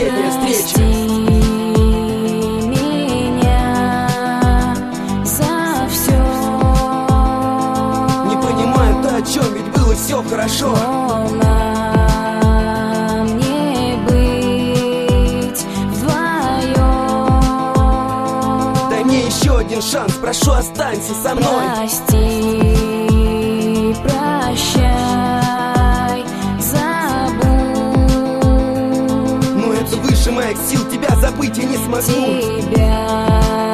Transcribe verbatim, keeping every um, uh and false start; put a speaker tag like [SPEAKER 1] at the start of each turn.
[SPEAKER 1] последняя встреча.
[SPEAKER 2] Меня за все.
[SPEAKER 1] Не понимаю, то о чем, ведь было все хорошо.
[SPEAKER 2] Но нам не быть вдвоем.
[SPEAKER 1] Дай мне еще один шанс, прошу, останься со мной.
[SPEAKER 2] Прости, прощай, забудь.
[SPEAKER 1] Но это выше моих сил, тебя забыть я не смогу.
[SPEAKER 2] Тебя